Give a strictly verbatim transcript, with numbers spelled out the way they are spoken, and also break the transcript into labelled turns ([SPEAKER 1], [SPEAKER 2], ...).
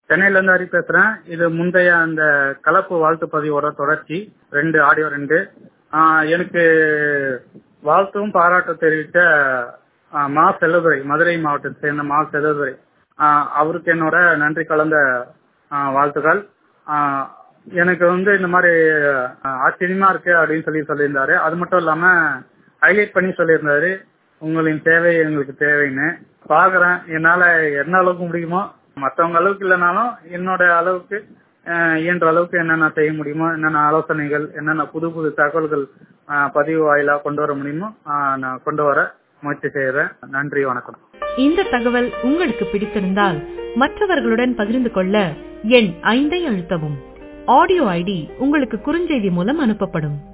[SPEAKER 1] சென்னையில இருந்து ஹரி பேசுறேன். இது முந்தைய அந்த கலப்பு வாழ்த்து பதிவோட தொடர்ச்சி. ரெண்டு ஆடியோ ரெண்டு. ஆஹ் எனக்கு வாழ்த்தும் பாராட்டும் தெரிவித்த ஆஹ் மா செல்லதுரை, மதுரை மாவட்டத்தை சேர்ந்த மா செல்லதுரை, ஆஹ் அவருக்கு என்னோட நன்றி கலந்த ஆஹ் வாழ்த்துக்கள். ஆஹ் எனக்கு வந்து இந்த மாதிரி ஆஹ் ஆச்சரியமா இருக்கு அப்படின்னு சொல்லி சொல்லியிருந்தாரு. அது மட்டும் இல்லாம ஹைலைட் பண்ணி சொல்லியிருந்தாரு, உங்களின் தேவை எங்களுக்கு தேவைன்னு. பாக்குறேன், என்னால என்ன அளவுக்கு முடியுமோ, மற்றவங்க அளவுக்கு இல்லைனாலும் என்னோட அளவுக்கு இயன்ற அளவுக்கு என்னென்ன செய்ய முடியுமோ, என்னென்ன ஆலோசனைகள், என்னென்ன புது புது தகவல்கள் பதிவு வாயிலா கொண்டு வர முடியுமோ நான் கொண்டு வர முயற்சி செய்யறேன். நன்றி, வணக்கம்.
[SPEAKER 2] இந்த தகவல் உங்களுக்கு பிடித்திருந்தால் மற்றவர்களுடன் பகிர்ந்து கொள்ள எண் ஐந்தை அழுத்தவும். ஆடியோ ஐடி உங்களுக்கு குறுஞ்செய்தி மூலம் அனுப்பப்படும்.